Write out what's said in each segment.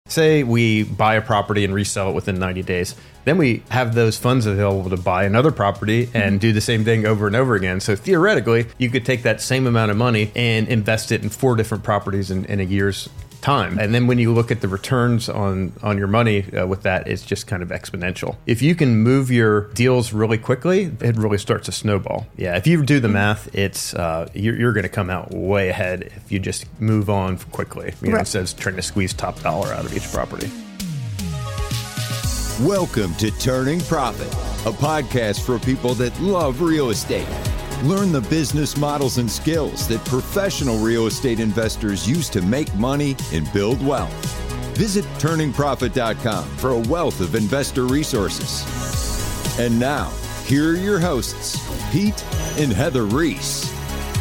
Say we buy a property and resell it within 90 days. Then we have those funds available to buy another property and do the same thing over and over again. So theoretically, you could take that same amount of money and invest it in 4 different properties in a year's time. And then when you look at the returns on your money with that, it's just kind of exponential. If you can move your deals really quickly, it really starts to snowball. Yeah, if you do the math, it's you're going to come out way ahead if you just move on quickly, instead of trying to squeeze top dollar out of each property. Welcome to Turning Profit, a podcast for people that love real estate. Learn the business models and skills that professional real estate investors use to make money and build wealth. Visit turningprofit.com for a wealth of investor resources. And now, here are your hosts, Pete and Heather Reese.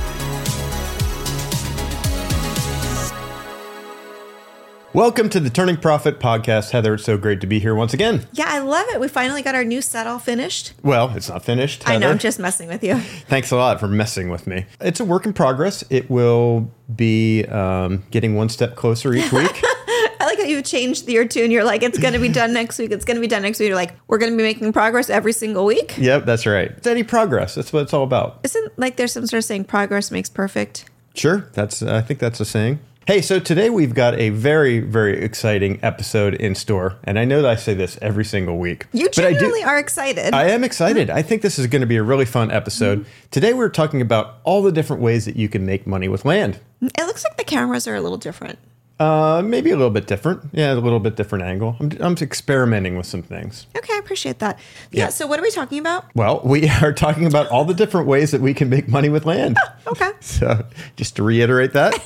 Welcome to the Turning Profit podcast. Heather, it's so great to be here once again. Yeah, I love it. We finally got our new set all finished. Well, it's not finished, Heather. I know, I'm just messing with you. Thanks a lot for messing with me. It's a work in progress. It will be getting one step closer each week. I like how you changed your tune. You're like, it's going to be done next week. It's going to be done next week. You're like, we're going to be making progress every single week. Yep, that's right. Steady progress. That's what it's all about. Isn't like there's some sort of saying progress makes perfect? Sure. I think that's a saying. Hey, so today we've got a very, very exciting episode in store. And I know that I say this every single week. You genuinely are excited. I am excited. I think this is going to be a really fun episode. Today we're talking about all the different ways that you can make money with land. It looks like the cameras are a little different. Maybe a little bit different. Yeah, a little bit different angle. I'm experimenting with some things. Okay, I appreciate that. Yeah, so what are we talking about? Well, we are talking about all the different ways that we can make money with land. Okay. So just to reiterate that.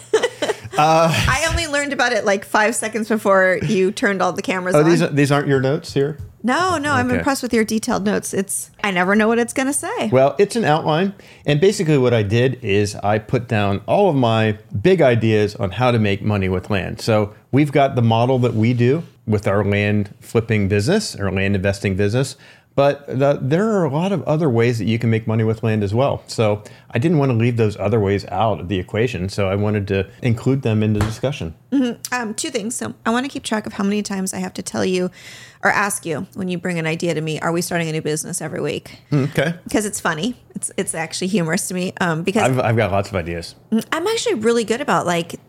I only learned about it like 5 seconds before you turned all the cameras on. These aren't your notes here? No, I'm impressed with your detailed notes. I never know what it's going to say. Well, it's an outline. And basically what I did is I put down all of my big ideas on how to make money with land. So we've got the model that we do with our land flipping business, our land investing business. But there are a lot of other ways that you can make money with land as well. So I didn't want to leave those other ways out of the equation. So I wanted to include them in the discussion. Mm-hmm. 2 things. So I want to keep track of how many times I have to tell you or ask you when you bring an idea to me, are we starting a new business every week? Okay. Because it's funny. It's actually humorous to me. Because I've got lots of ideas. I'm actually really good about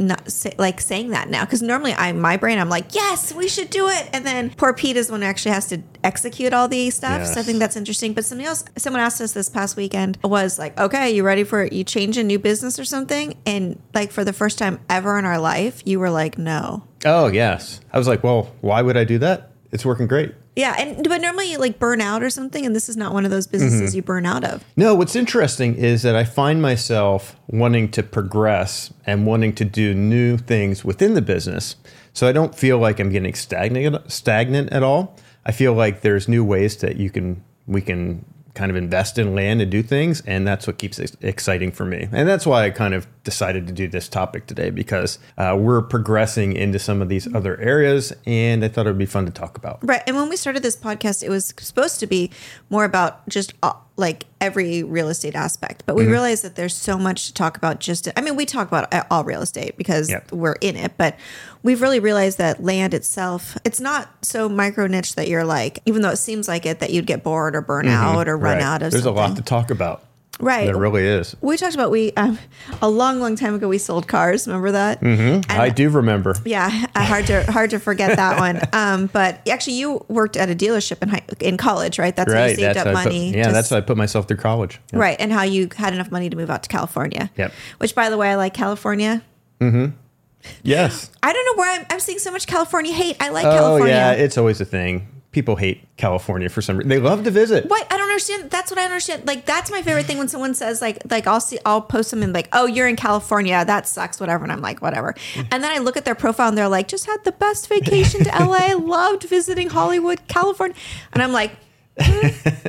saying that now. Because normally my brain, I'm like, yes, we should do it. And then poor Pete is the one who actually has to execute all the stuff. Yes. So I think that's interesting. But someone asked us this past weekend was like, okay, you ready for you change a new business or something? And like for the first time ever in our life, you were like, no. Oh, yes. I was like, well, why would I do that? It's working great. Yeah, but normally you like burn out or something, and this is not one of those businesses you burn out of. No, what's interesting is that I find myself wanting to progress and wanting to do new things within the business. So I don't feel like I'm getting stagnant at all. I feel like there's new ways that we can kind of invest in land and do things, and that's what keeps it exciting for me. And that's why I kind of decided to do this topic today, because we're progressing into some of these other areas, and I thought it would be fun to talk about. Right. And when we started this podcast, it was supposed to be more about just like every real estate aspect. But we realized that there's so much to talk about. We talk about all real estate because we're in it, but we've really realized that land itself, it's not so micro niche that you're like, even though it seems like it, that you'd get bored or burn out or run out of There's something. a lot to talk about. Right. There really is. We talked about, a long time ago, we sold cars. Remember that? Mm-hmm. I do remember. Yeah. Hard to forget that one. But actually you worked at a dealership in college, right? That's how you saved up money. That's how I put myself through college. Yep. Right. And how you had enough money to move out to California. Yep. Which, by the way, I like California. Mm-hmm. Yes. I don't know where I'm seeing so much California hate. I like California. Oh, yeah. It's always a thing. People hate California for some reason. They love to visit. What? I don't understand. That's what I understand. Like, that's my favorite thing when someone says like I'll post something like, oh, you're in California. That sucks, whatever. And I'm like, whatever. And then I look at their profile and they're like, just had the best vacation to LA. Loved visiting Hollywood, California. And I'm like,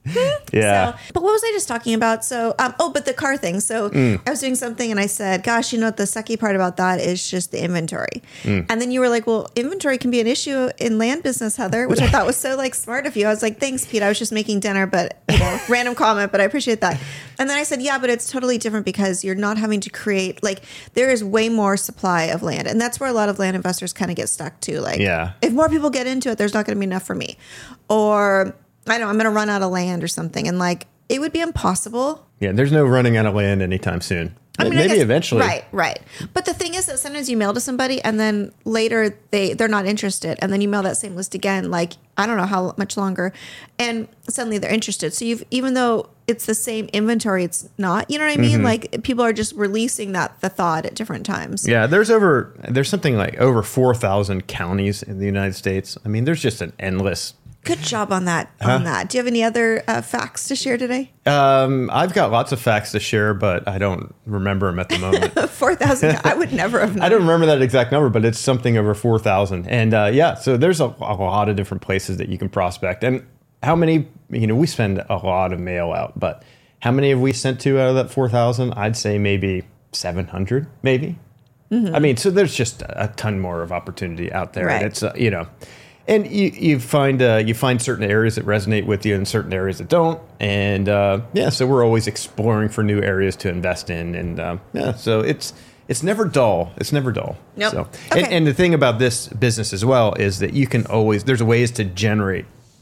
Yeah. So, but what was I just talking about? So, but the car thing. So I was doing something and I said, gosh, you know what the sucky part about that is just the inventory. And then you were like, well, inventory can be an issue in land business, Heather, which I thought was so like smart of you. I was like, thanks, Pete. I was just making dinner, but random comment, but I appreciate that. And then I said, yeah, but it's totally different because you're not having to create, like, there is way more supply of land. And that's where a lot of land investors kind of get stuck too. Like, if more people get into it, there's not going to be enough for me. Or I know I'm going to run out of land or something. And like, it would be impossible. Yeah, there's no running out of land anytime soon. I mean, maybe eventually. Right. But the thing is that sometimes you mail to somebody and then later they're not interested. And then you mail that same list again, like, I don't know how much longer. And suddenly they're interested. So even though it's the same inventory, it's not, you know what I mean? Like people are just releasing the thought at different times. Yeah, there's something like over 4,000 counties in the United States. I mean, there's just an endless. Good job on that. Do you have any other facts to share today? I've got lots of facts to share, but I don't remember them at the moment. 4,000. I would never have known. I don't remember that exact number, but it's something over 4,000. And so there's a lot of different places that you can prospect. And how many, we spend a lot of mail out, but how many have we sent to out of that 4,000? I'd say maybe 700, maybe. I mean, so there's just a ton more of opportunity out there. Right. And it's, and you find certain areas that resonate with you and certain areas that don't. And so we're always exploring for new areas to invest in. And so it's never dull. It's never dull. Nope. So, okay. and the thing about this business as well is that you can always, there's ways to generate,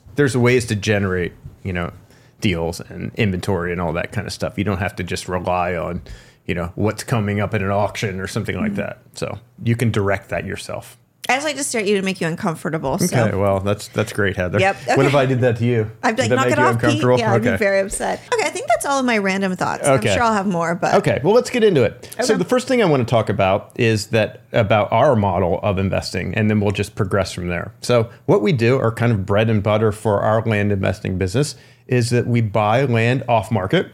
deals and inventory and all that kind of stuff. You don't have to just rely on, what's coming up at an auction or something like that. So you can direct that yourself. I just like to stare at you to make you uncomfortable. So. Okay, well, that's great, Heather. Yep. Okay. What if I did that to you? I'd be like, knock it off, Pete. Yeah, I'd be very upset. Okay, I think that's all of my random thoughts. Okay. I'm sure I'll have more, but... Okay, well, let's get into it. Okay. So the first thing I want to talk about is about our model of investing, and then we'll just progress from there. So what we do, our kind of bread and butter for our land investing business, is that we buy land off market.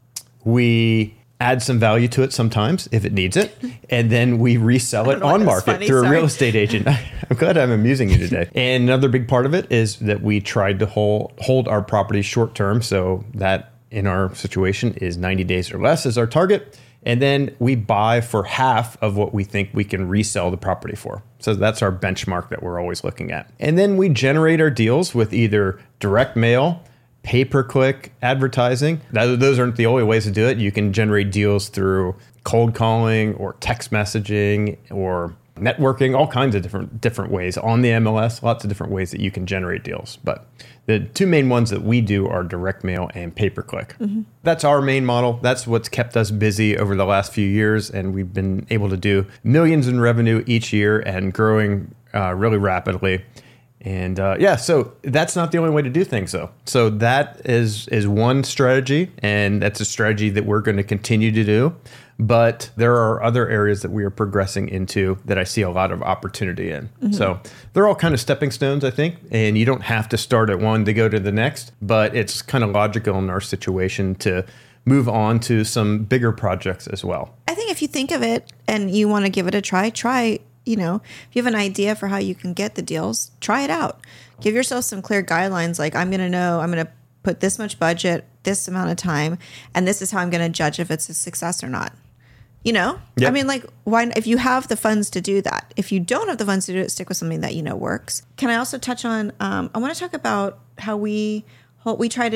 We add some value to it sometimes if it needs it, and then we resell it on market through a real estate agent. I'm glad I'm amusing you today. And another big part of it is that we tried to hold our property short term, so that in our situation is 90 days or less is our target. And then we buy for half of what we think we can resell the property for. So that's our benchmark that we're always looking at. And then we generate our deals with either direct mail, pay-per-click advertising. Those aren't the only ways to do it. You can generate deals through cold calling or text messaging or networking, all kinds of different ways on the MLS, lots of different ways that you can generate deals. But the two main ones that we do are direct mail and pay-per-click. That's our main model. That's what's kept us busy over the last few years. And we've been able to do millions in revenue each year and growing really rapidly. And so that's not the only way to do things, though. So that is one strategy, and that's a strategy that we're going to continue to do. But there are other areas that we are progressing into that I see a lot of opportunity in. So they're all kind of stepping stones, I think, and you don't have to start at one to go to the next, but it's kind of logical in our situation to move on to some bigger projects as well. I think if you think of it and you want to give it a try, if you have an idea for how you can get the deals, try it out. Give yourself some clear guidelines. Like, I'm going to put this much budget, this amount of time, and this is how I'm going to judge if it's a success or not. Yep. I mean, like, why, if you have the funds to do that, if you don't have the funds to do it, stick with something that works. Can I also touch on, I want to talk about how we try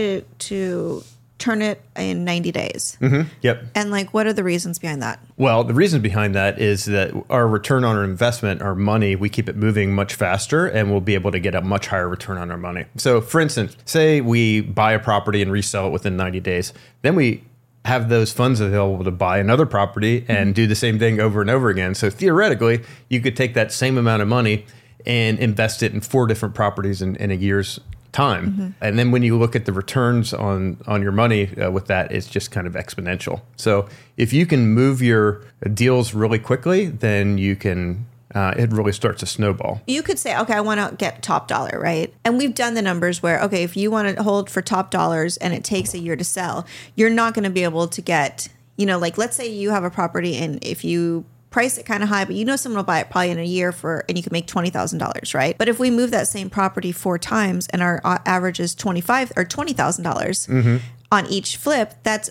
to turn it in 90 days. Yep. And like, what are the reasons behind that? Well, the reason behind that is that our return on our investment, our money, we keep it moving much faster and we'll be able to get a much higher return on our money. So for instance, say we buy a property and resell it within 90 days. Then we have those funds available to buy another property and do the same thing over and over again. So theoretically, you could take that same amount of money and invest it in 4 different properties in a year's time. And then when you look at the returns on your money with that, it's just kind of exponential. So if you can move your deals really quickly, then you can, it really starts to snowball. You could say, okay, I want to get top dollar, right? And we've done the numbers where, okay, if you want to hold for top dollars and it takes a year to sell, you're not going to be able to get, like, let's say you have a property and if you price it kind of high, but you know someone will buy it probably in a year and you can make $20,000, right? But if we move that same property 4 times and our average is $25,000 or $20,000 on each flip, that's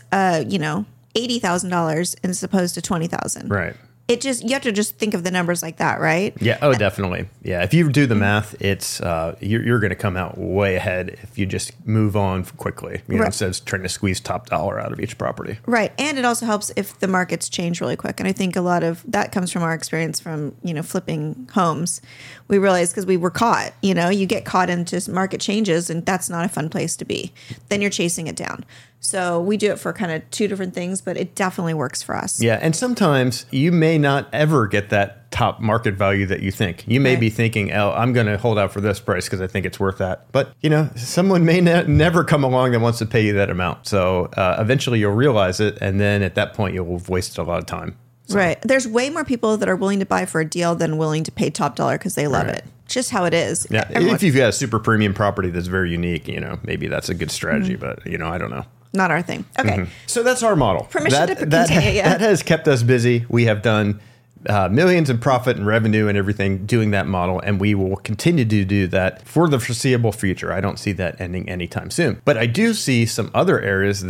$80,000 as opposed to $20,000. Right. You have to just think of the numbers like that, right? Yeah. Oh, definitely. Yeah. If you do the math, it's you're going to come out way ahead if you just move on quickly. Instead of trying to squeeze top dollar out of each property. Right. And it also helps if the markets change really quick. And I think a lot of that comes from our experience from flipping homes. We realized because we were caught. You get caught into market changes, and that's not a fun place to be. Then you're chasing it down. So we do it for kind of 2 different things, but it definitely works for us. Yeah. And sometimes you may not ever get that top market value that you think. You may be thinking, oh, I'm going to hold out for this price because I think it's worth that. But, someone may never come along that wants to pay you that amount. So eventually you'll realize it. And then at that point, you'll have wasted a lot of time. So. Right. There's way more people that are willing to buy for a deal than willing to pay top dollar because they love it. Just how it is. Yeah. If you've got a super premium property that's very unique, maybe that's a good strategy. But, I don't know. Not our thing. Okay. So that's our model. Permission to continue. Yeah. That has kept us busy. We have done millions in profit and revenue and everything doing that model, and we will continue to do that for the foreseeable future. I don't see that ending anytime soon. But I do see some other areas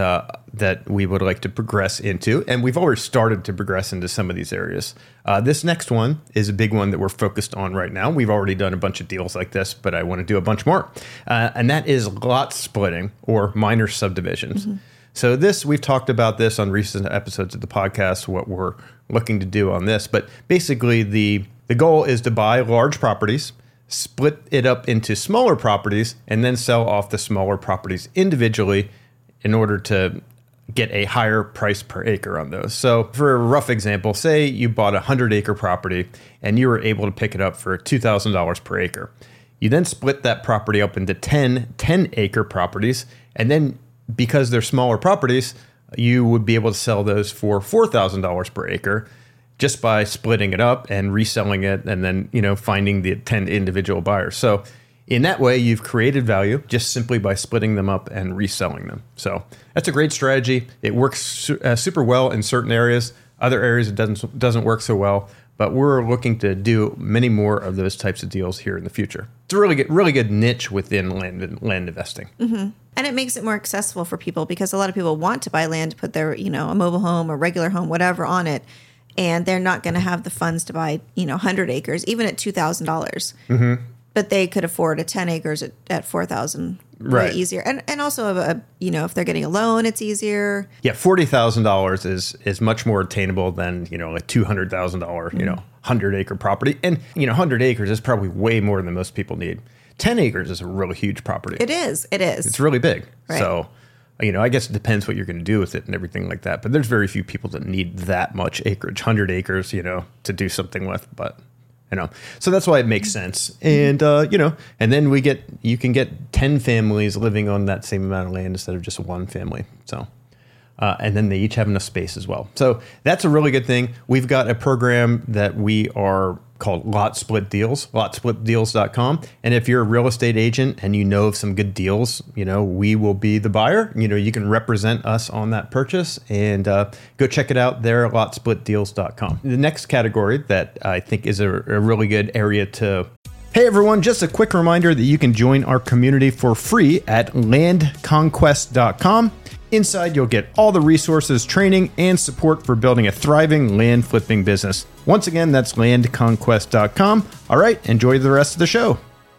that we would like to progress into, and we've already started to progress into some of these areas. This next one is a big one that we're focused on right now. We've already done a bunch of deals like this, but I want to do a bunch more. And that is lot splitting or minor subdivisions. So we've talked about this on recent episodes of the podcast, what we're looking to do on this. But basically, the goal is to buy large properties, split it up into smaller properties, and then sell off the smaller properties individually in order to get a higher price per acre on those. So for a rough example, say you bought a 100-acre property and you were able to pick it up for $2,000 per acre. You then split that property up into 10-acre properties, and then because they're smaller properties, you would be able to sell those for $4,000 per acre just by splitting it up and reselling it and then, finding the 10 individual buyers. So in that way, you've created value just simply by splitting them up and reselling them. So that's a great strategy. It works super well in certain areas. Other areas it doesn't work so well. But we're looking to do many more of those types of deals here in the future. It's a really good niche within land investing. Mm-hmm. And it makes it more accessible for people because a lot of people want to buy land to put their, a mobile home, a regular home, whatever on it. And they're not going to have the funds to buy, 100 acres, even at $2,000. Mm-hmm. But they could afford a 10 acres at $4,000 way easier. And also, if they're getting a loan, it's easier. Yeah, $40,000 is much more attainable than, a $200,000, 100-acre property. And, 100 acres is probably way more than most people need. 10 acres is a really huge property. It is. It's really big. Right. So, I guess it depends what you're going to do with it and everything like that. But there's very few people that need that much acreage, 100 acres, to do something with. But... so that's why it makes sense. And, and then you can get 10 families living on that same amount of land instead of just one family. So, and then they each have enough space as well. So that's a really good thing. We've got a program that we are called Lot Split Deals, lotsplitdeals.com. And if you're a real estate agent and you know of some good deals, we will be the buyer. You can represent us on that purchase and go check it out there at lotsplitdeals.com. The next category that I think is a really good area to... Hey everyone, just a quick reminder that you can join our community for free at landconquest.com. Inside, you'll get all the resources, training, and support for building a thriving land flipping business. Once again, that's landconquest.com. All right, enjoy the rest of the show.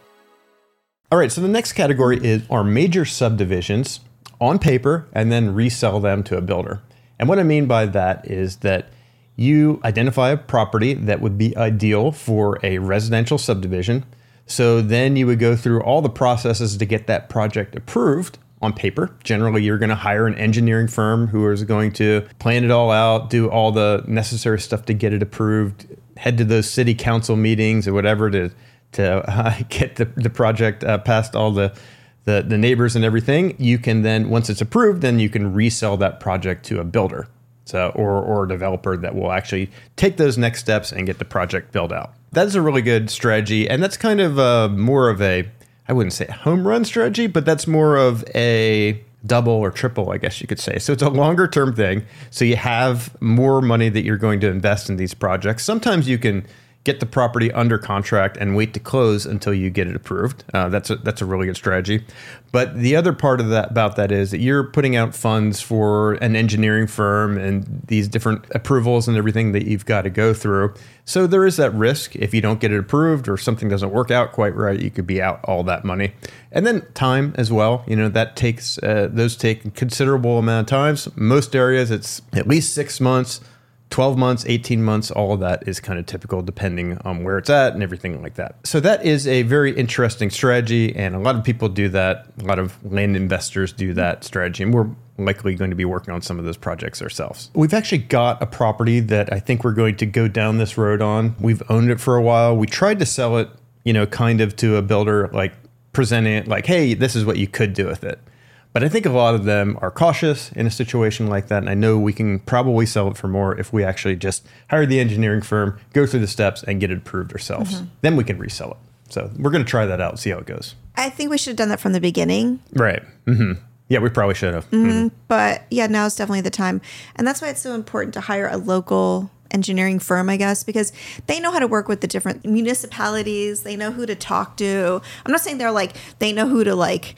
All right, so the next category is our major subdivisions on paper and then resell them to a builder. And what I mean by that is that you identify a property that would be ideal for a residential subdivision. So then you would go through all the processes to get that project approved. On paper, generally, you're going to hire an engineering firm who is going to plan it all out, do all the necessary stuff to get it approved, head to those city council meetings or whatever to get the project past all the neighbors and everything. You can then, once it's approved, then you can resell that project to a builder, or a developer that will actually take those next steps and get the project built out. That's a really good strategy, and that's kind of more of a, I wouldn't say a home run strategy, but that's more of a double or triple, I guess you could say. So it's a longer term thing. So you have more money that you're going to invest in these projects. Sometimes you can get the property under contract and wait to close until you get it approved. That's a really good strategy. But the other part of that about that is that you're putting out funds for an engineering firm and these different approvals and everything that you've got to go through. So there is that risk. If you don't get it approved or something doesn't work out quite right, you could be out all that money. And then time as well. That takes those take a considerable amount of times. Most areas, it's at least 6 months. 12 months, 18 months, all of that is kind of typical depending on where it's at and everything like that. So that is a very interesting strategy, and a lot of people do that. A lot of land investors do that strategy, and we're likely going to be working on some of those projects ourselves. We've actually got a property that I think we're going to go down this road on. We've owned it for a while. We tried to sell it, kind of to a builder, like presenting it like, hey, this is what you could do with it. But I think a lot of them are cautious in a situation like that. And I know we can probably sell it for more if we actually just hire the engineering firm, go through the steps, and get it approved ourselves. Mm-hmm. Then we can resell it. So we're going to try that out and see how it goes. I think we should have done that from the beginning. Right. Mm-hmm. Yeah, we probably should have. Mm-hmm. But yeah, now is definitely the time. And that's why it's so important to hire a local engineering firm, I guess, because they know how to work with the different municipalities. They know who to talk to. I'm not saying they know who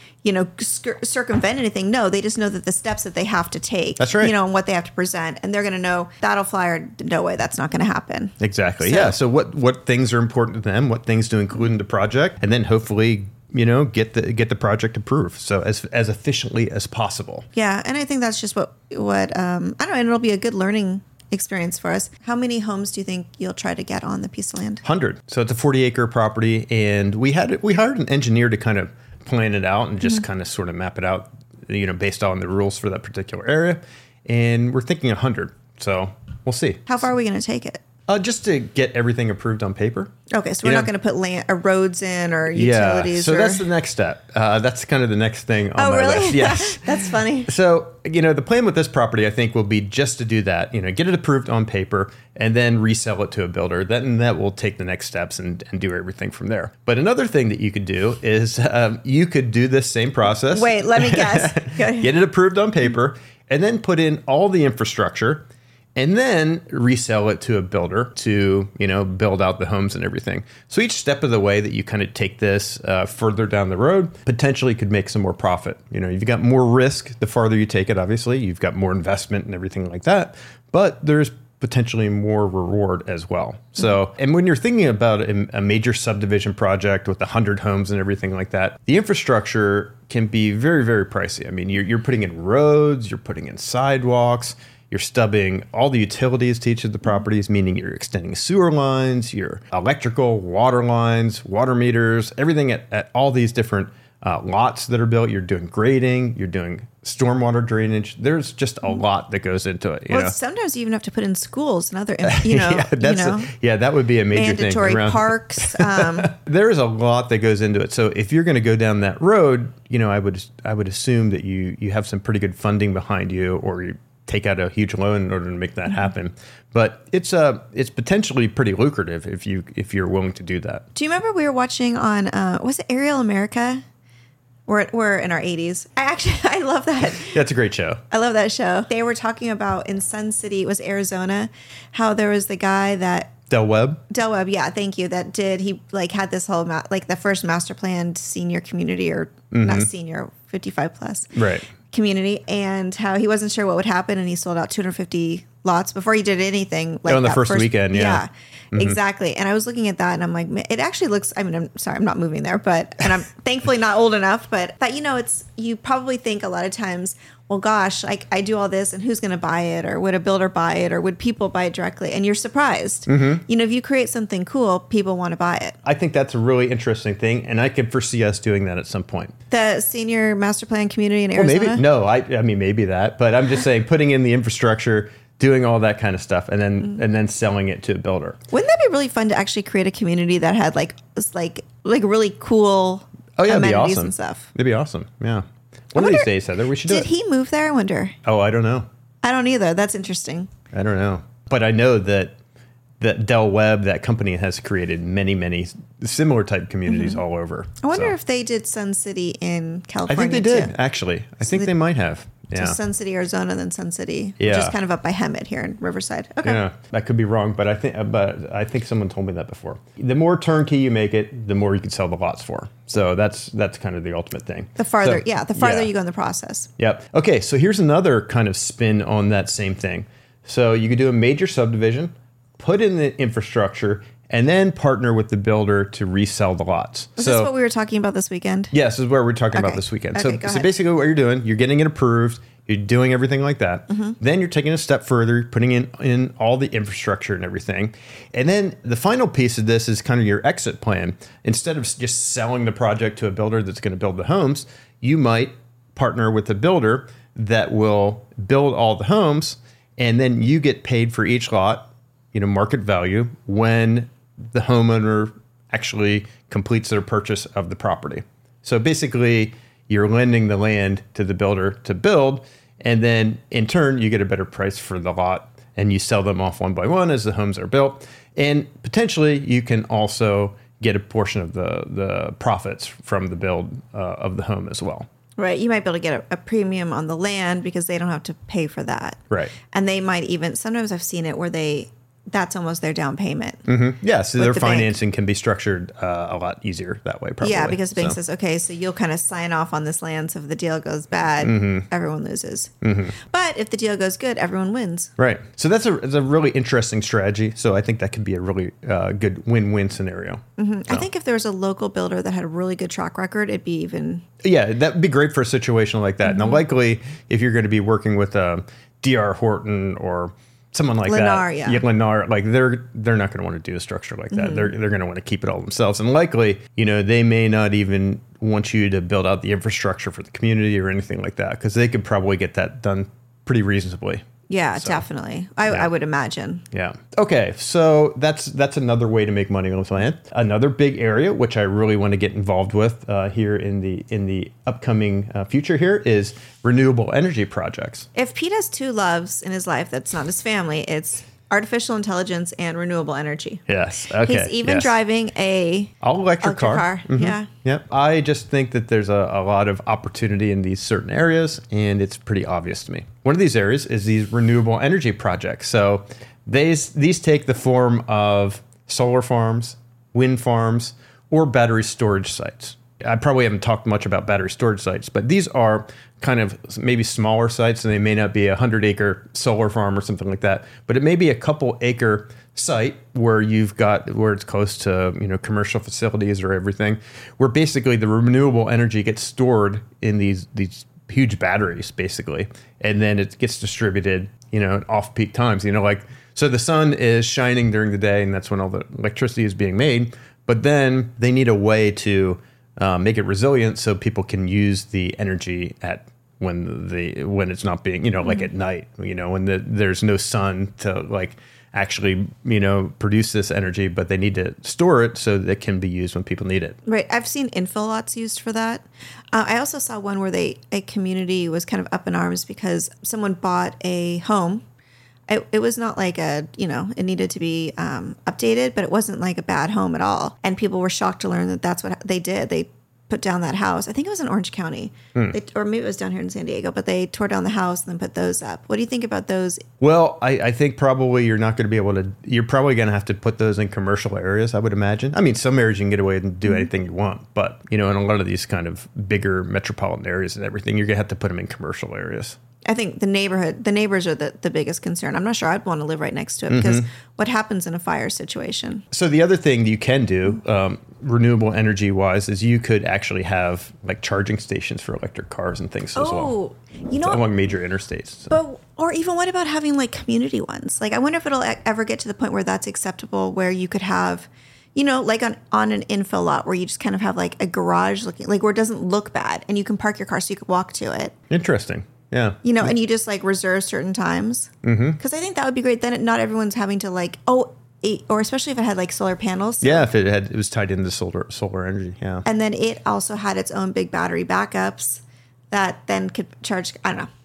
to circumvent anything. No, they just know that the steps that they have to take, that's right, and what they have to present. And they're going to know that'll fly or no way, that's not going to happen. Exactly. So, yeah. So what things are important to them, what things to include in the project, and then hopefully get the project approved. So as efficiently as possible. Yeah. And I think that's just what I don't know, and it'll be a good learning experience for us. How many homes do you think you'll try to get on the piece of land? 100. So it's a 40-acre property, and we hired an engineer to kind of plan it out and just kind of sort of map it out, based on the rules for that particular area. And we're thinking 100. So we'll see. How far are we going to take it? Just to get everything approved on paper. Okay, so we're not going to put roads in or utilities. Yeah, so that's the next step. That's kind of the next thing on my really? list. Yes. That's funny. So, the plan with this property, I think, will be just to do that. Get it approved on paper and then resell it to a builder. Then that will take the next steps and do everything from there. But another thing that you could do is you could do this same process. Wait, let me guess. Get it approved on paper and then put in all the infrastructure. And then resell it to a builder to, build out the homes and everything. So each step of the way that you kind of take this further down the road, potentially could make some more profit. You've got more risk the farther you take it, obviously. You've got more investment and everything like that. But there's potentially more reward as well. So, and when you're thinking about a major subdivision project with 100 homes and everything like that, the infrastructure can be very, very pricey. I mean, you're putting in roads, you're putting in sidewalks, you're stubbing all the utilities to each of the properties, meaning you're extending sewer lines, your electrical, water lines, water meters, everything at all these different lots that are built. You're doing grading, you're doing stormwater drainage. There's just a lot that goes into it. Sometimes you even have to put in schools and other, that would be a major mandatory thing. Mandatory parks. There is a lot that goes into it. So if you're going to go down that road, I would assume that you have some pretty good funding behind you, or you take out a huge loan in order to make that happen. But it's potentially pretty lucrative if you're willing to do that. Do you remember we were watching on was it Aerial America? We're in our 80s. I love that. That's a great show. I love that show. They were talking about in Sun City, it was Arizona, how there was the guy that Del Webb, yeah, thank you. That he had this whole the first master planned senior community, or not senior, 55 plus. Right. Community, and how he wasn't sure what would happen, and he sold out 250 lots before he did anything. On the first weekend, yeah. Exactly. And I was looking at that, and I'm like, it actually looks. I mean, I'm sorry, I'm not moving there, and I'm thankfully not old enough. But it's you probably think a lot of times, well, gosh, like I do all this, and who's going to buy it, or would a builder buy it, or would people buy it directly? And you're surprised. If you create something cool, people want to buy it. I think that's a really interesting thing, and I could foresee us doing that at some point. The senior master plan community in Arizona. I mean maybe that, but I'm just saying putting in the infrastructure, doing all that kind of stuff, and then selling it to a builder. Wouldn't that be really fun to actually create a community that had like really cool amenities and stuff? It'd be awesome. Yeah. One of these days, Heather, we should do it. Did he move there, I wonder? Oh, I don't know. I don't either. That's interesting. I don't know. But I know that that Del Webb, that company, has created many similar type communities all over. I wonder if they did Sun City in California. I think they did, too. actually. I think they might have. Yeah. So Sun City, Arizona, and then Sun City, which is kind of up by Hemet here in Riverside. Okay. Yeah, that could be wrong, but I think someone told me that before. The more turnkey you make it, the more you can sell the lots for. So that's kind of the ultimate thing. The farther you go in the process. Yep. Okay, so here's another kind of spin on that same thing. So you could do a major subdivision, put in the infrastructure, and then partner with the builder to resell the lots. Is this what we were talking about this weekend? Yes, this is what we're talking about this weekend. So basically what you're doing, you're getting it approved, you're doing everything like that. Then you're taking a step further, putting in all the infrastructure and everything. And then the final piece of this is kind of your exit plan. Instead of just selling the project to a builder that's going to build the homes, you might partner with a builder that will build all the homes, and then you get paid for each lot, market value, when the homeowner actually completes their purchase of the property. So basically, you're lending the land to the builder to build, and then in turn, you get a better price for the lot, and you sell them off one by one as the homes are built. And potentially, you can also get a portion of the profits from the build of the home as well. Right. You might be able to get a premium on the land because they don't have to pay for that. Right. And they might even, sometimes I've seen it where that's almost their down payment. Yeah, so their financing can be structured a lot easier that way, probably. Yeah, because the bank says, okay, so you'll kind of sign off on this land, so if the deal goes bad, everyone loses. But if the deal goes good, everyone wins. Right. So it's a really interesting strategy. So I think that could be a really good win-win scenario. So. I think if there was a local builder that had a really good track record, it'd be even... Yeah, that would be great for a situation like that. Now, likely, if you're going to be working with D.R. Horton or... someone like Lennar, that, Lennar, like they're not going to want to do a structure like that. They're going to want to keep it all themselves, and likely, they may not even want you to build out the infrastructure for the community or anything like that, because they could probably get that done pretty reasonably. Yeah, definitely. I would imagine. Yeah. Okay, so that's another way to make money on land. Another big area which I really want to get involved with here in the upcoming future here is renewable energy projects. If Pete has two loves in his life, that's not his family. It's artificial intelligence and renewable energy. Yes. Okay. He's even driving a all-electric car. Yeah. Yep. I just think that there's a lot of opportunity in these certain areas, and it's pretty obvious to me. One of these areas is these renewable energy projects. So these take the form of solar farms, wind farms, or battery storage sites. I probably haven't talked much about battery storage sites, but these are kind of maybe smaller sites, and they may not be a 100-acre solar farm or something like that, but it may be a couple-acre site where it's close to commercial facilities or everything, where basically the renewable energy gets stored in these huge batteries, basically, and then it gets distributed at off-peak times. So the sun is shining during the day, and that's when all the electricity is being made, but then they need a way to make it resilient so people can use the energy when it's not being, like at night, when there's no sun to actually, produce this energy, but they need to store it so that it can be used when people need it. Right. I've seen infill lots used for that. I also saw one where a community was kind of up in arms because someone bought a home. It was not like it needed to be updated, but it wasn't like a bad home at all. And people were shocked to learn that that's what they did. They put down that house. I think it was in Orange County, or maybe it was down here in San Diego, but they tore down the house and then put those up. What do you think about those? Well, I think probably you're not going to be able to, you're probably going to have to put those in commercial areas, I would imagine. I mean, some areas you can get away and do anything you want, but, in a lot of these kind of bigger metropolitan areas and everything, you're going to have to put them in commercial areas. I think the neighbors are the biggest concern. I'm not sure I'd want to live right next to it because what happens in a fire situation? So the other thing you can do, renewable energy wise, is you could actually have charging stations for electric cars and things as well. Along major interstates. So. But or even what about having community ones? I wonder if it'll ever get to the point where that's acceptable, where you could have, on an infill lot where you just kind of have a garage looking, where it doesn't look bad and you can park your car so you could walk to it. Interesting. Yeah. And you just reserve certain times. Because I think that would be great. Then not everyone's having to or especially if it had solar panels. So. Yeah, if it was tied into solar energy. Yeah. And then it also had its own big battery backups that then could charge. I don't know.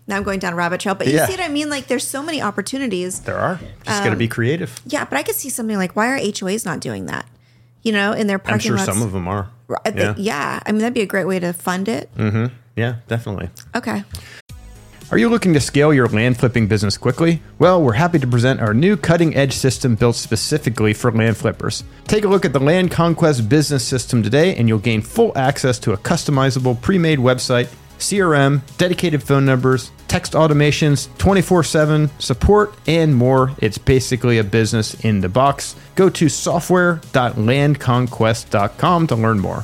Now I'm going down a rabbit trail, but you see what I mean? Like, there's so many opportunities. There are. Just got to be creative. Yeah, but I could see something like, why are HOAs not doing that? You know, in their parking lots. I'm sure some of them are. Yeah. I mean, that'd be a great way to fund it. Mm-hmm. Yeah, definitely. Okay. Are you looking to scale your land flipping business quickly? Well, we're happy to present our new cutting-edge system built specifically for land flippers. Take a look at the Land Conquest Business System today, and you'll gain full access to a customizable pre-made website, CRM, dedicated phone numbers, text automations, 24/7 support, and more. It's basically a business in the box. Go to software.landconquest.com to learn more.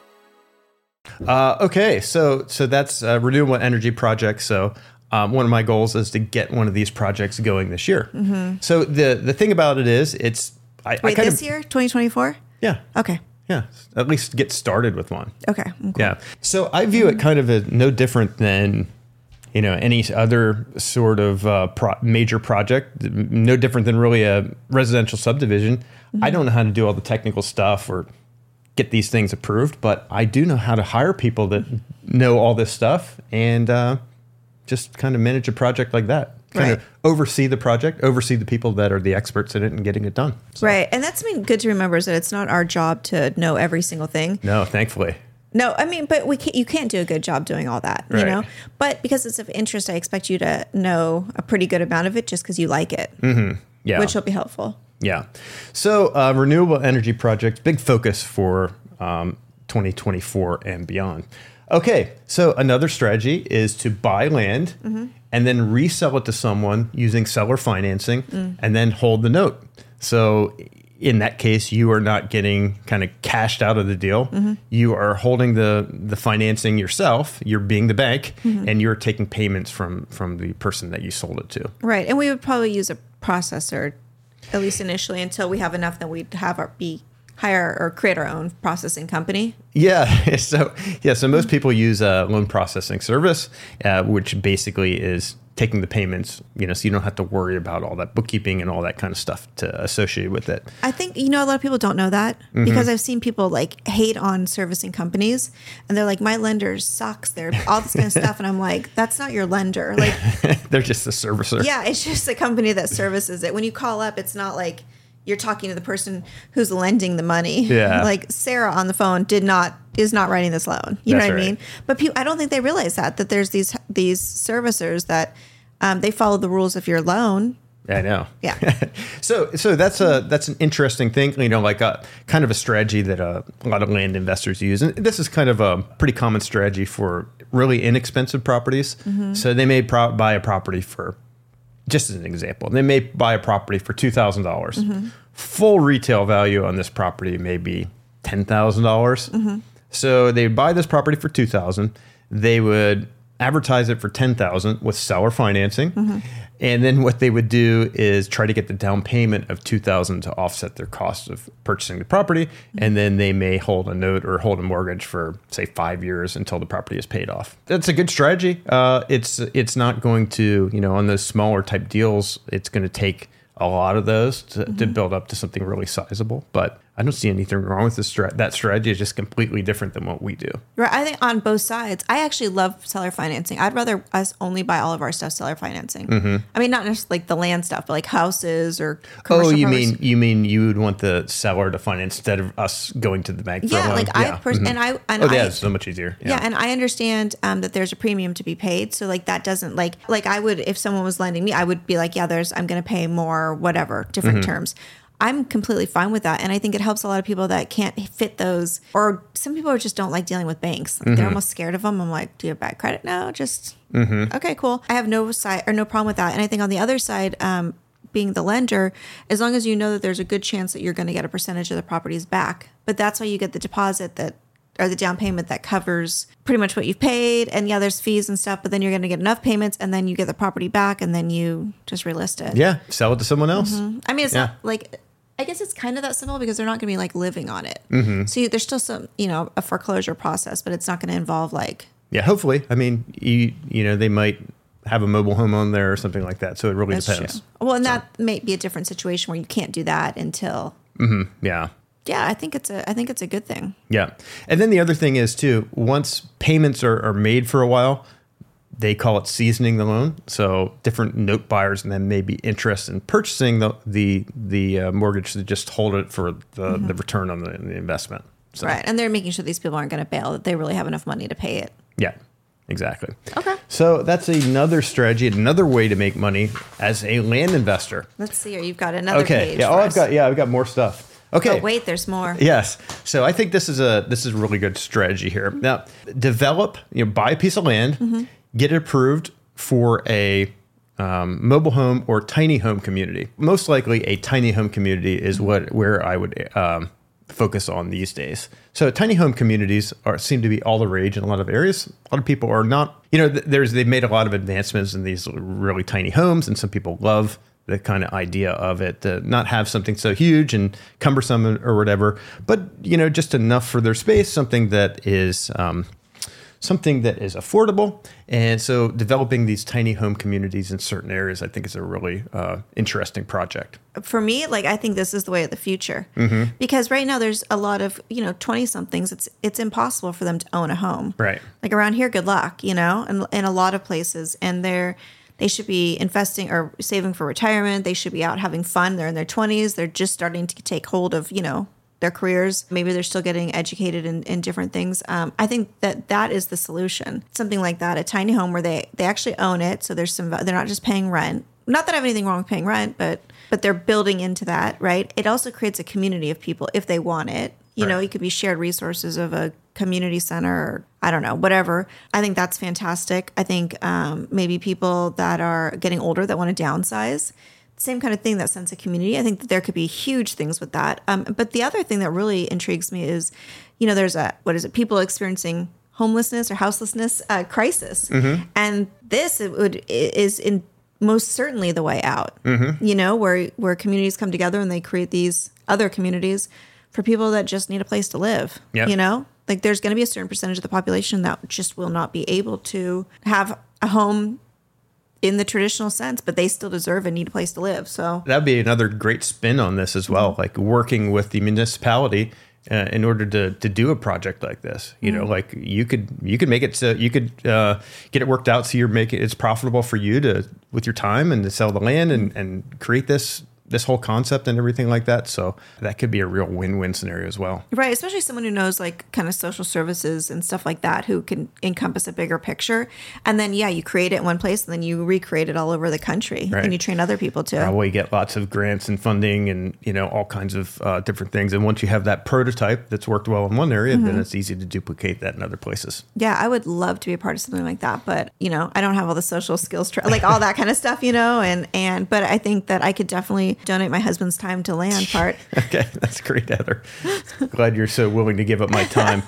Okay, so that's renewable energy projects. So one of my goals is to get one of these projects going this year. Mm-hmm. So the thing about it is, it's this year, 2024. Yeah. Okay. Yeah, at least get started with one. Okay. Cool. Yeah. So I view it kind of as no different than, any other sort of major project, no different than really a residential subdivision. Mm-hmm. I don't know how to do all the technical stuff or get these things approved, but I do know how to hire people that know all this stuff and just kind of manage a project like that. Kind of oversee the project, oversee the people that are the experts in it and getting it done. So. Right. And that's good to remember is that it's not our job to know every single thing. No, thankfully. No, I mean, but you can't do a good job doing all that, you know? But because it's of interest, I expect you to know a pretty good amount of it just because you like it. Mm-hmm. Yeah. Which will be helpful. Yeah. So renewable energy projects, big focus for 2024 and beyond. Okay. So another strategy is to buy land and then resell it to someone using seller financing and then hold the note. So in that case, you are not getting kind of cashed out of the deal. Mm-hmm. You are holding the financing yourself. You're being the bank and you're taking payments from the person that you sold it to. Right. And we would probably use a processor, at least initially, until we have enough that we'd have hire or create our own processing company. Yeah. So most people use a loan processing service, which basically is taking the payments, so you don't have to worry about all that bookkeeping and all that kind of stuff to associate with it. I think, a lot of people don't know that because I've seen people like hate on servicing companies and they're like, my lender sucks. They're all this kind of stuff. And I'm like, that's not your lender. Like they're just a servicer. Yeah. It's just a company that services it. When you call up, it's not like you're talking to the person who's lending the money. Yeah. Like Sarah on the phone is not writing this loan. You know what I mean? But I don't think they realize that there's these servicers that they follow the rules of your loan. I know. Yeah. So that's an interesting thing, like a kind of a strategy that a lot of land investors use. And this is kind of a pretty common strategy for really inexpensive properties. Mm-hmm. So they may buy a property for, just as an example, they may buy a property for $2,000. Mm-hmm. Full retail value on this property may be $10,000. Mm-hmm. So they buy this property for $2,000. They would advertise it for $10,000 with seller financing. Mm-hmm. And then what they would do is try to get the down payment of $2,000 to offset their cost of purchasing the property. Mm-hmm. And then they may hold a note or hold a mortgage for, say, 5 years until the property is paid off. That's a good strategy. It's not going to, on those smaller type deals, it's going to take a lot of those to build up to something really sizable. But I don't see anything wrong with that strategy. It's just completely different than what we do. Right. I think on both sides, I actually love seller financing. I'd rather us only buy all of our stuff seller financing. Mm-hmm. I mean, not just like the land stuff, but like houses or commercial properties. You mean you would want the seller to finance instead of us going to the bank for a loan? It's so much easier. Yeah, and I understand that there's a premium to be paid. So like that doesn't like I would, if someone was lending me, I would be like, I'm going to pay more, whatever, different terms. I'm completely fine with that. And I think it helps a lot of people that can't fit those, or some people just don't like dealing with banks. Like they're almost scared of them. I'm like, do you have bad credit? No, just, okay, cool. I have no problem with that. And I think on the other side, being the lender, as long as you know that there's a good chance that you're going to get a percentage of the properties back. But that's why you get the deposit or the down payment that covers pretty much what you've paid. And yeah, there's fees and stuff, but then you're going to get enough payments and then you get the property back and then you just relist it. Yeah. Sell it to someone else. Mm-hmm. I mean, it's not like, I guess it's kind of that simple because they're not going to be like living on it. Mm-hmm. So there's still some, a foreclosure process, but it's not going to involve like. Yeah, hopefully. I mean, they might have a mobile home on there or something like that. So it really depends. True. Well, and that may be a different situation where you can't do that until. Mm-hmm. Yeah. Yeah, I think it's a good thing. Yeah. And then the other thing is too, once payments are made for a while, They call it seasoning the loan. So different note buyers and then may be interested in purchasing the mortgage to just hold it for the return on the investment. So, right. And they're making sure these people aren't going to bail, that they really have enough money to pay it. Yeah, exactly. Okay. So that's another strategy, another way to make money as a land investor. Let's see here. You've got another page. Yeah. I've got more stuff. Okay. Oh, wait, there's more. Yes. So I think this is a really good strategy here. Now, buy a piece of land, get it approved for a mobile home or tiny home community. Most likely, a tiny home community is where I would focus on these days. So tiny home communities seem to be all the rage in a lot of areas. A lot of people are not. They've made a lot of advancements in these really tiny homes, and some people love the kind of idea of it, to not have something so huge and cumbersome or whatever, but just enough for their space, something that is affordable. And so developing these tiny home communities in certain areas, I think, is a really interesting project. For me, I think this is the way of the future, because right now there's a lot of 20-somethings. It's impossible for them to own a home. Right. Like around here, good luck, and in a lot of places, and they should be investing or saving for retirement. They should be out having fun. They're in their 20s. They're just starting to take hold of, their careers. Maybe they're still getting educated in different things. I think that is the solution. Something like that, a tiny home where they actually own it. So they're not just paying rent. Not that I have anything wrong with paying rent, but they're building into that, right? It also creates a community of people if they want it. It could be shared resources of a community center, or I don't know, whatever. I think that's fantastic. I think maybe people that are getting older that want to downsize, same kind of thing, that sense of community. I think that there could be huge things with that. But the other thing that really intrigues me is, there's people experiencing homelessness or houselessness crisis. And this is in most certainly the way out, where communities come together and they create these other communities for people that just need a place to live. Yep. There's going to be a certain percentage of the population that just will not be able to have a home in the traditional sense, but they still deserve and need a place to live. So that'd be another great spin on this as well, like working with the municipality in order to do a project like this. You could make it so you could get it worked out so it's profitable for you with your time and to sell the land and create this whole concept and everything like that. So that could be a real win-win scenario as well. Right. Especially someone who knows kind of social services and stuff like that, who can encompass a bigger picture. And then, you create it in one place and then you recreate it all over the country, right, and you train other people to. Probably get lots of grants and funding and, all kinds of different things. And once you have that prototype that's worked well in one area, then it's easy to duplicate that in other places. Yeah. I would love to be a part of something like that, but, I don't have all the social skills, all that kind of stuff, but I think that I could definitely donate my husband's time to land part. Okay, that's great, Heather. Glad you're so willing to give up my time.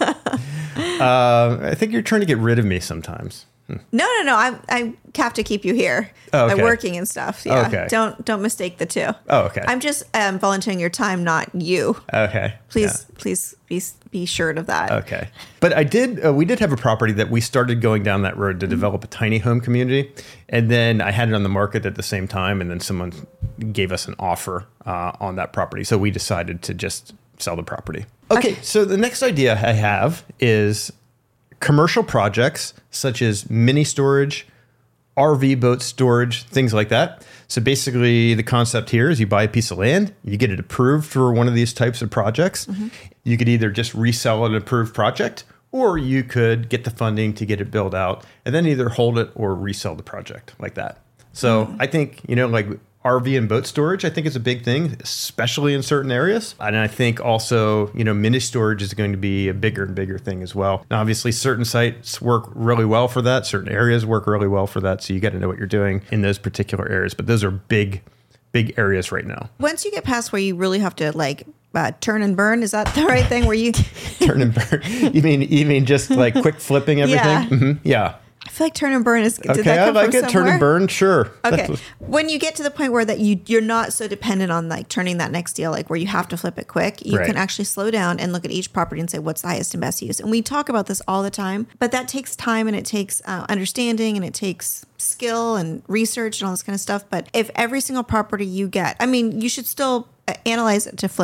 I think you're trying to get rid of me sometimes. No. I have to keep you here. Oh, okay. By working and stuff. Yeah. Okay. Don't mistake the two. Oh, okay. I'm just volunteering your time, not you. Okay. Please be sure of that. Okay. But we did have a property that we started going down that road to develop a tiny home community. And then I had it on the market at the same time. And then someone gave us an offer on that property. So we decided to just sell the property. Okay. So the next idea I have is commercial projects such as mini storage, RV boat storage, things like that. So basically the concept here is you buy a piece of land, you get it approved for one of these types of projects. You could either just resell an approved project, or you could get the funding to get it built out and then either hold it or resell the project like that. So I think, RV and boat storage, I think, is a big thing, especially in certain areas. And I think also, mini storage is going to be a bigger and bigger thing as well. Now, obviously, certain sites work really well for that. Certain areas work really well for that. So you got to know what you're doing in those particular areas. But those are big areas right now. Once you get past where you really have to turn and burn, is that the right thing? Where you turn and burn? You mean just quick flipping everything? Yeah. Mm-hmm. Yeah. I feel like turn and burn is. Okay, did that come I like from it. Somewhere? Turn and burn, sure. Okay, when you get to the point where that you're not so dependent on turning that next deal, where you have to flip it quick, you can actually slow down and look at each property and say what's the highest and best use. And we talk about this all the time, but that takes time and it takes understanding and it takes skill and research and all this kind of stuff. But if every single property you get, you should still analyze it to flip it.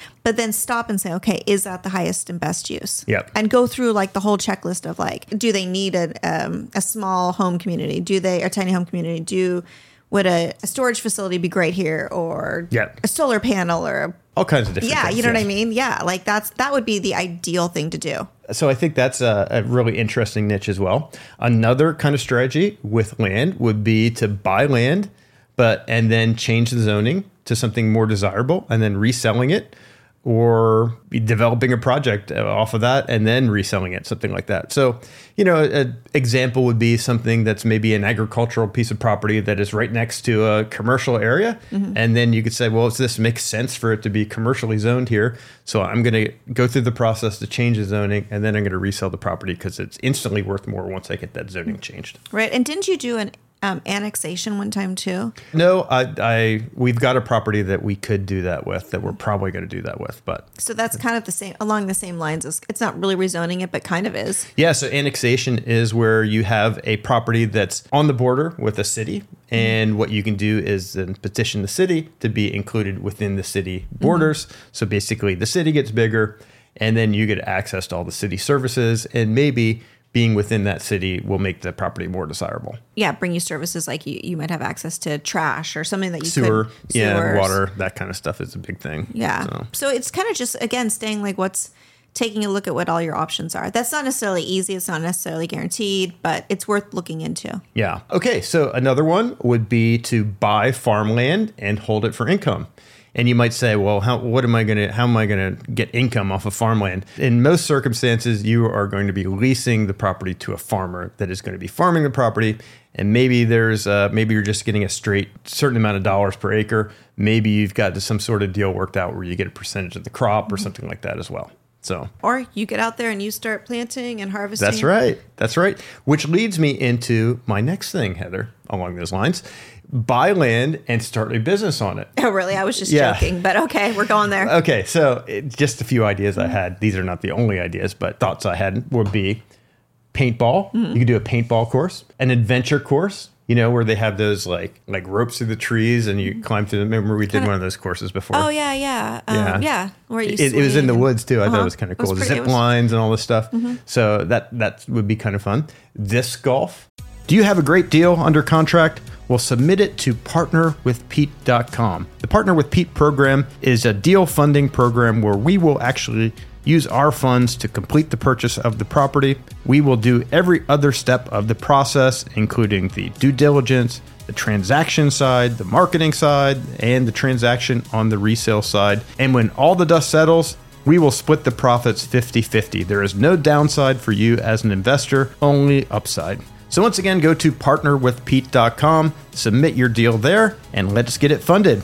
but then stop and say, okay, is that the highest and best use? Yep. And go through like the whole checklist of like, do they need a small home community? A tiny home community? Would a storage facility be great here, or a solar panel, or all kinds of different things. You know what I mean? Yeah, like that would be the ideal thing to do. So I think that's a really interesting niche as well. Another kind of strategy with land would be to buy land, and then change the zoning to something more desirable, and then reselling it, or be developing a project off of that and then reselling it, something like that. So, an example would be something that's maybe an agricultural piece of property that is right next to a commercial area. Mm-hmm. And then you could say, well, this makes sense for it to be commercially zoned here. So I'm going to go through the process to change the zoning, and then I'm going to resell the property because it's instantly worth more once I get that zoning changed. Right. And didn't you do an annexation one time too? No, we've got a property that we could do that with, that we're probably going to do that with, but so that's kind of along the same lines as, it's not really rezoning it, but kind of is. Yeah. So annexation is where you have a property that's on the border with a city, and what you can do is then petition the city to be included within the city borders. Mm-hmm. So basically, the city gets bigger, and then you get access to all the city services, and maybe being within that city will make the property more desirable. Yeah, bring you services like you might have access to trash or something that you sewer, could... Yeah, water, that kind of stuff is a big thing. Yeah. So it's kind of just, again, staying like taking a look at what all your options are. That's not necessarily easy. It's not necessarily guaranteed, but it's worth looking into. Yeah. Okay, so another one would be to buy farmland and hold it for income. And you might say, well, how am I going to get income off of farmland? In most circumstances, you are going to be leasing the property to a farmer that is going to be farming the property. And maybe you're just getting a straight certain amount of dollars per acre. Maybe you've got some sort of deal worked out where you get a percentage of the crop or something like that as well. So, or you get out there and you start planting and harvesting. That's right. Which leads me into my next thing, Heather, along those lines. Buy land and start a business on it. Oh, really? I was just joking, but okay, we're going there. Okay, so just a few ideas I had. These are not the only ideas, but thoughts I had would be paintball. Mm-hmm. You could do a paintball course, an adventure course, where they have those like ropes through the trees and you climb through them. Remember we did one of those courses before. Oh, yeah. Where you it was in the woods too. I thought it was kind of cool. Zip lines and all this stuff. Mm-hmm. So that would be kind of fun. Disc golf. Do you have a great deal under contract? Well, submit it to partnerwithpete.com. The Partner with Pete program is a deal funding program where we will actually use our funds to complete the purchase of the property. We will do every other step of the process, including the due diligence, the transaction side, the marketing side, and the transaction on the resale side. And when all the dust settles, we will split the profits 50-50. There is no downside for you as an investor, only upside. So once again, go to partnerwithpete.com, submit your deal there, and let's get it funded.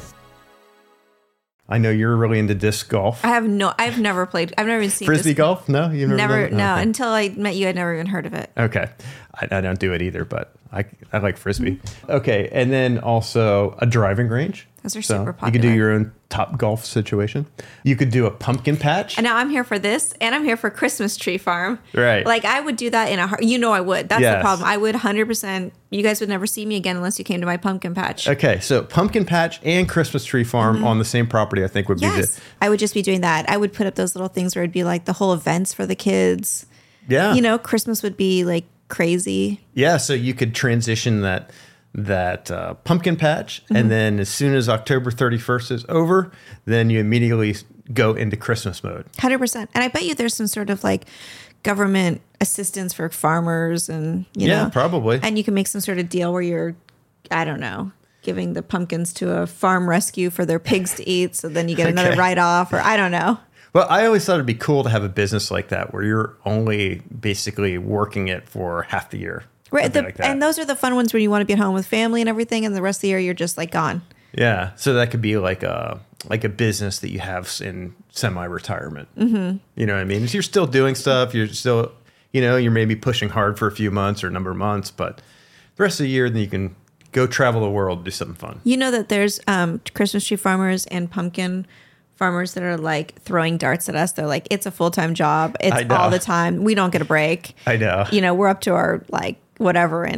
I know you're really into disc golf. I've never played. I've never even seen Frisbee golf? No? You've never done it? No, okay. Until I met you, I'd never even heard of it. Okay. I don't do it either, but I like Frisbee. Mm-hmm. Okay, and then also a driving range. Those are super popular. You could do your own top golf situation. You could do a pumpkin patch. And now I'm here for this, and I'm here for Christmas tree farm. Right. Like I would do that in a heart. I would. That's the problem. I would 100%. You guys would never see me again unless you came to my pumpkin patch. Okay, so pumpkin patch and Christmas tree farm on the same property, I think would be the... I would just be doing that. I would put up those little things where it'd be like the whole events for the kids. Yeah. Christmas would be like crazy. Yeah, so you could transition that pumpkin patch, and then as soon as October 31st is over, then you immediately go into Christmas mode. 100%. And I bet you there's some sort of like government assistance for farmers and, Yeah, probably. And you can make some sort of deal where you're, I don't know, giving the pumpkins to a farm rescue for their pigs to eat. So then you get another write-off, or I don't know. Well, I always thought it'd be cool to have a business like that where you're only basically working it for half the year. Right. And those are the fun ones where you want to be at home with family and everything, and the rest of the year you're just like gone. Yeah. So that could be like a business that you have in semi-retirement. Mm-hmm. You know what I mean? You're still doing stuff. You're still, you're maybe pushing hard for a few months or a number of months, but the rest of the year, then you can go travel the world, do something fun. You know that there's Christmas tree farmers and pumpkin farmers that are like throwing darts at us. They're like, it's a full-time job. It's all the time. We don't get a break. I know. We're up to our like whatever in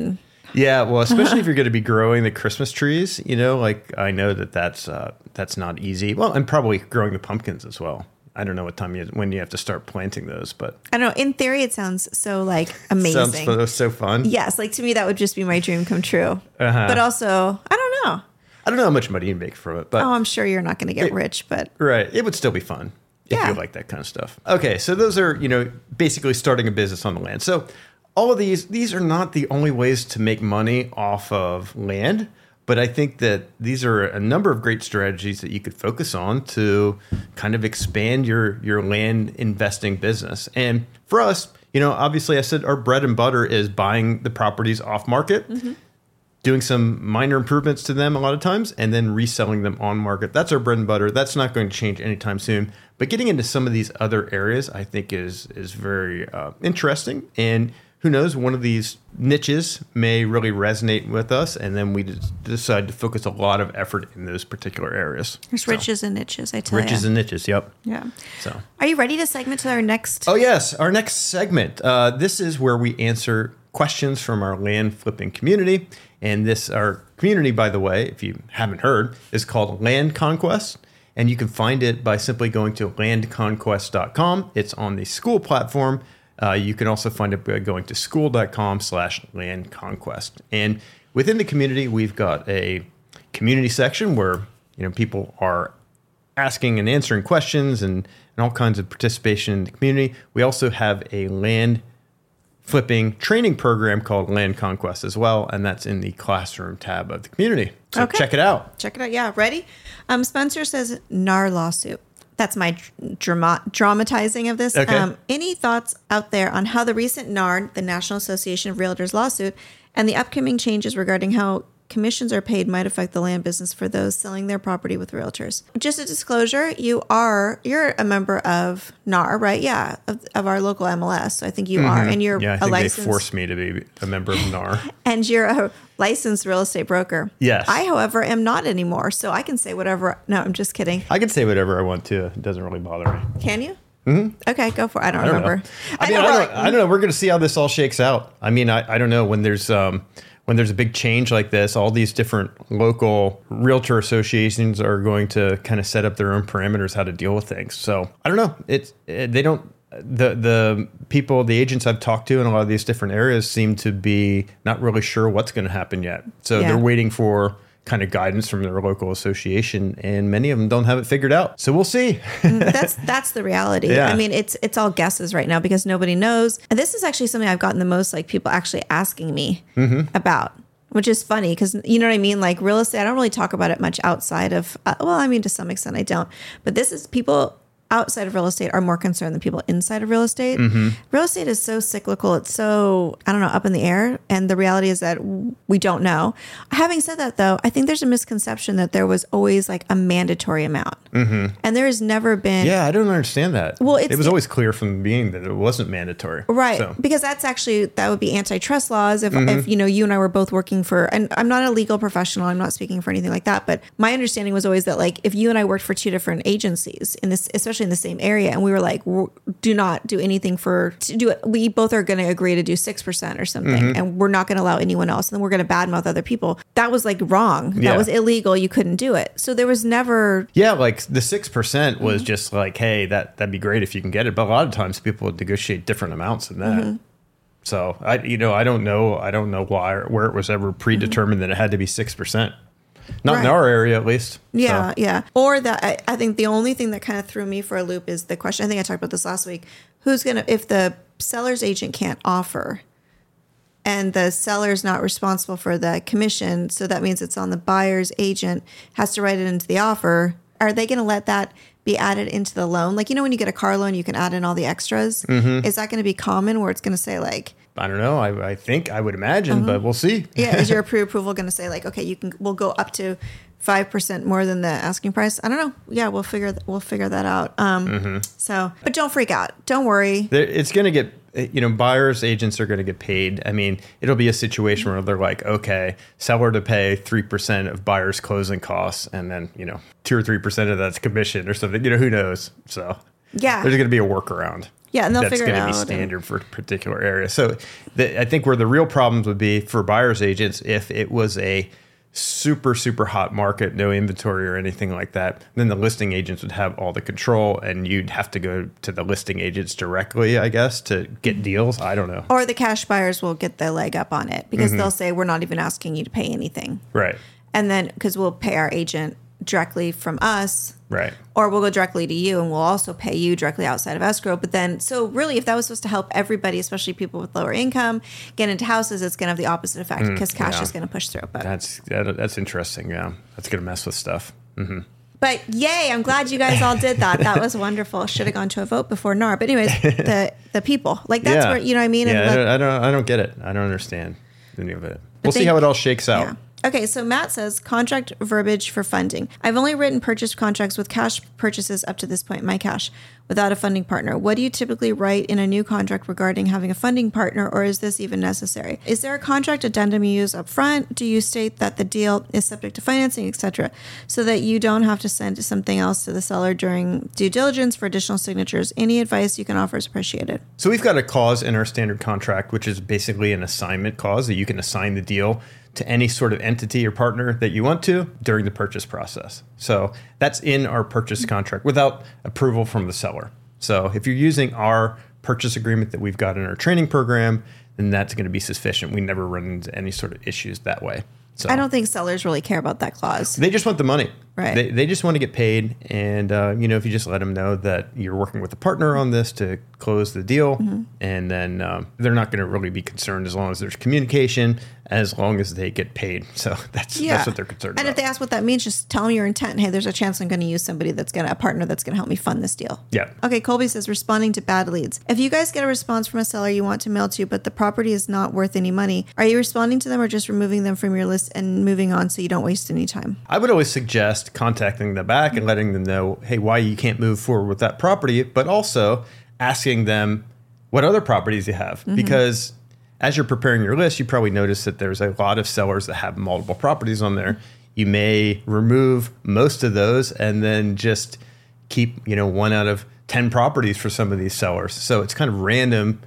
Yeah, well, especially if you're going to be growing the Christmas trees, like I know that's not easy. Well, and probably growing the pumpkins as well. I don't know when you have to start planting those, but I don't know. In theory, it sounds so like amazing. Sounds so fun. Yes, like to me, that would just be my dream come true. But also, I don't know. I don't know how much money you make from it, but I'm sure you're not going to get rich, but right, it would still be fun if you like that kind of stuff. Okay, so those are basically starting a business on the land. So all of these are not the only ways to make money off of land. But I think that these are a number of great strategies that you could focus on to kind of expand your land investing business. And for us, obviously I said our bread and butter is buying the properties off market, doing some minor improvements to them a lot of times, and then reselling them on market. That's our bread and butter. That's not going to change anytime soon. But getting into some of these other areas, I think is very interesting. And who knows, one of these niches may really resonate with us, and then we decide to focus a lot of effort in those particular areas. There's riches and niches, I tell you. Riches and niches, yep. Yeah. So, are you ready to segment to our next? Oh, yes. Our next segment. This is where we answer questions from our land flipping community. And our community, by the way, if you haven't heard, is called Land Conquest. And you can find it by simply going to landconquest.com. It's on the school platform. You can also find it by going to school.com/landconquest. And within the community, we've got a community section where people are asking and answering questions and all kinds of participation in the community. We also have a land flipping training program called Land Conquest as well, and that's in the classroom tab of the community. So check it out. Check it out. Yeah, ready? Spencer says NAR lawsuit. That's my dramatizing of this. Okay. Any thoughts out there on how the recent NAR, the National Association of Realtors lawsuit, and the upcoming changes regarding how commissions are paid might affect the land business for those selling their property with realtors? Just a disclosure, you're a member of NAR, right? Yeah, of our local MLS. So I think you are, and you're I a think licensed. they forced me to be a member of NAR. And you're a licensed real estate broker. Yes. I, however, am not anymore, so I can say whatever. No, I'm just kidding. I can say whatever I want to. It doesn't really bother me. Can you? Mm-hmm. Okay, go for it. I don't remember. I don't know. We're going to see how this all shakes out. I mean, I don't know when there's a big change like this, all these different local realtor associations are going to kind of set up their own parameters how to deal with things. So I don't know. The people, the agents I've talked to in a lot of these different areas seem to be not really sure what's going to happen yet. So they're waiting for kind of guidance from their local association, and many of them don't have it figured out. So we'll see. That's the reality. Yeah. I mean, it's all guesses right now because nobody knows. And this is actually something I've gotten the most people actually asking me about, which is funny because you know what I mean? Like real estate, I don't really talk about it much outside of, to some extent I don't, but this is people outside of real estate are more concerned than people inside of real estate. Real estate is so cyclical. It's so, up in the air. And the reality is that we don't know. Having said that, though, I think there's a misconception that there was always a mandatory amount. And there has never been. Yeah, I don't understand that. Well, it was always clear from the beginning that it wasn't mandatory. Right. So. Because that would be antitrust laws. If you and I were both working for, and I'm not a legal professional, I'm not speaking for anything like that. But my understanding was always that if you and I worked for two different agencies in this, especially in the same area, and we were do not do anything we both are going to agree to do 6% or something, and we're not going to allow anyone else, and then we're going to badmouth other people. That was wrong. That was illegal. You couldn't do it. So there was never. Yeah, the 6% was just hey, that'd be great if you can get it. But a lot of times people would negotiate different amounts than that. So I don't know why or where it was ever predetermined that it had to be 6%. Not in our area, at least. Yeah, yeah. Or that I think the only thing that kind of threw me for a loop is the question. I think I talked about this last week. If the seller's agent can't offer and the seller's not responsible for the commission, so that means it's on the buyer's agent, has to write it into the offer, are they going to let that be added into the loan? When you get a car loan, you can add in all the extras. Is that going to be common where it's going to say I don't know. I would imagine, but we'll see. Yeah. Is your pre-approval going to say okay, we'll go up to 5% more than the asking price? I don't know. Yeah, we'll figure that out. So, but don't freak out. Don't worry. It's going to get, buyers, agents are going to get paid. I mean, it'll be a situation where they're okay, seller to pay 3% of buyer's closing costs, and then 2 or 3% of that's commission or something. Who knows? So. Yeah. There's going to be a workaround. Yeah, and they'll figure it out. That's going to be standard for a particular area. So I think where the real problems would be for buyer's agents, if it was a super, super hot market, no inventory or anything like that, then the listing agents would have all the control and you'd have to go to the listing agents directly, I guess, to get deals. I don't know. Or the cash buyers will get the leg up on it because they'll say, we're not even asking you to pay anything. Right. And then because we'll pay our agent directly from us. Right. Or we'll go directly to you and we'll also pay you directly outside of escrow. But then, so really, if that was supposed to help everybody, especially people with lower income, get into houses, it's going to have the opposite effect because cash is going to push through. But that's interesting. Yeah. That's going to mess with stuff. Mm-hmm. But yay, I'm glad you guys all did that. That was wonderful. Should have gone to a vote before NAR. But anyways, the people, like that's where, you know what I mean? Yeah, and I don't get it. I don't understand any of it. We'll see how it all shakes out. Yeah. Okay, so Matt says, contract verbiage for funding. I've only written purchase contracts with cash purchases up to this point, my cash, without a funding partner. What do you typically write in a new contract regarding having a funding partner, or is this even necessary? Is there a contract addendum you use up front? Do you state that the deal is subject to financing, etc., so that you don't have to send something else to the seller during due diligence for additional signatures? Any advice you can offer is appreciated. So we've got a clause in our standard contract, which is basically an assignment clause that you can assign the deal to any sort of entity or partner that you want to during the purchase process. So that's in our purchase contract without approval from the seller. So if you're using our purchase agreement that we've got in our training program, then that's going to be sufficient. We never run into any sort of issues that way. So I don't think sellers really care about that clause. They just want the money. Right. They just want to get paid. And, if you just let them know that you're working with a partner on this to close the deal, and then they're not going to really be concerned as long as there's communication, as long as they get paid. So that's what they're concerned about. And if they ask what that means, just tell them your intent. Hey, there's a chance I'm going to use somebody a partner that's going to help me fund this deal. Yeah. Okay, Colby says, responding to bad leads. If you guys get a response from a seller you want to mail to, but the property is not worth any money, are you responding to them or just removing them from your list and moving on so you don't waste any time? I would always suggest contacting them back and letting them know, hey, why you can't move forward with that property, but also asking them what other properties you have. Because as you're preparing your list, you probably notice that there's a lot of sellers that have multiple properties on there. You may remove most of those and then just keep, 1 out of 10 properties for some of these sellers. So it's kind of random,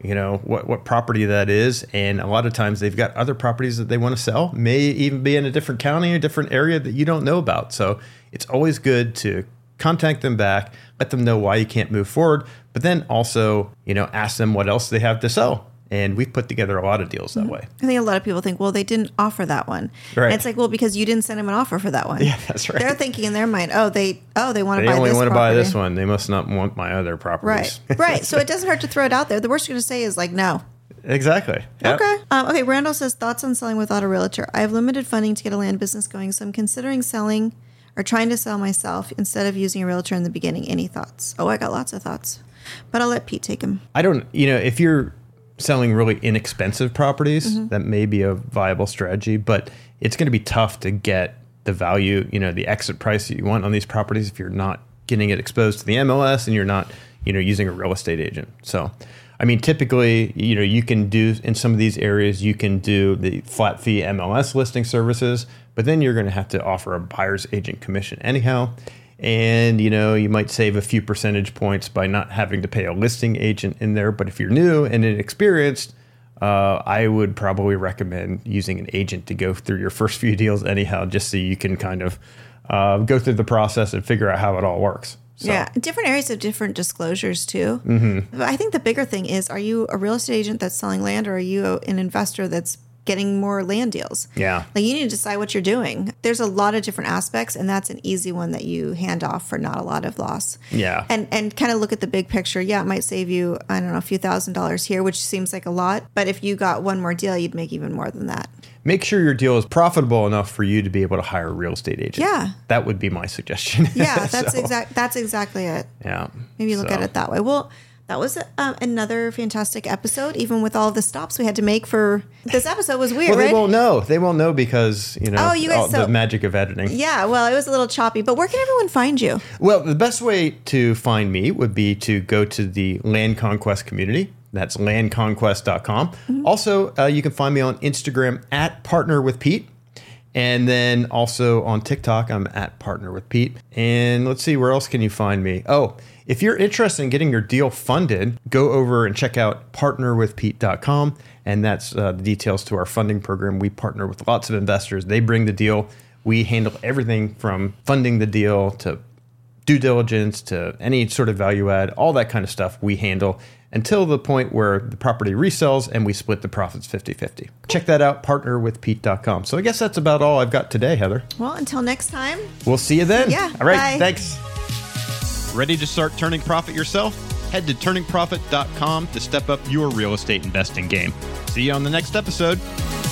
what property that is. And a lot of times they've got other properties that they want to sell, may even be in a different county or different area that you don't know about. So it's always good to contact them back, let them know why you can't move forward, but then also, ask them what else they have to sell. And we've put together a lot of deals that way. I think a lot of people think, well, they didn't offer that one. Right. And it's like, well, because you didn't send them an offer for that one. Yeah, that's right. They're thinking in their mind, they want to buy this They only want to buy property. this one. They must not want my other properties. Right. So it doesn't hurt to throw it out there. The worst you're going to say is like, no. Exactly. Yep. Okay. Okay. Randall says, thoughts on selling without a realtor. I have limited funding to get a land business going, so I'm considering selling or trying to sell myself instead of using a realtor in the beginning. Any thoughts? Oh, I got lots of thoughts, but I'll let Pete take them. I don't, if you're selling really inexpensive properties, that may be a viable strategy, but it's going to be tough to get the value, the exit price that you want on these properties if you're not getting it exposed to the MLS and you're not, using a real estate agent. So, typically, you can do in some of these areas, you can do the flat fee MLS listing services, but then you're going to have to offer a buyer's agent commission anyhow. And, you might save a few percentage points by not having to pay a listing agent in there. But if you're new and inexperienced, I would probably recommend using an agent to go through your first few deals anyhow, just so you can kind of go through the process and figure out how it all works. So. Yeah. Different areas have different disclosures too. But I think the bigger thing is, are you a real estate agent that's selling land, or are you an investor that's getting more land deals? Yeah. Like, you need to decide what you're doing. There's a lot of different aspects, and that's an easy one that you hand off for not a lot of loss. Yeah. And kind of look at the big picture. Yeah, it might save you, I don't know, a few $1,000s here, which seems like a lot. But if you got one more deal, you'd make even more than that. Make sure your deal is profitable enough for you to be able to hire a real estate agent. Yeah. That would be my suggestion. Yeah, that's exactly it. Yeah. Maybe look at it that way. Well, that was another fantastic episode, even with all the stops we had to make for this episode. Was weird, well, right? they won't know. They won't know because, you guys, the magic of editing. Yeah, well, it was a little choppy, but where can everyone find you? Well, the best way to find me would be to go to the Land Conquest community. That's landconquest.com. Also, you can find me on Instagram at Partner with Pete. And then also on TikTok, I'm at Partner with Pete. And let's see, where else can you find me? Oh, if you're interested in getting your deal funded, go over and check out partnerwithpete.com. And that's the details to our funding program. We partner with lots of investors. They bring the deal. We handle everything from funding the deal to due diligence to any sort of value add, all that kind of stuff we handle until the point where the property resells and we split the profits 50-50. Check that out, partnerwithpete.com. So I guess that's about all I've got today, Heather. Well, until next time. We'll see you then. Yeah. All right. Bye. Thanks. Ready to start turning profit yourself? Head to turningprofit.com to step up your real estate investing game. See you on the next episode.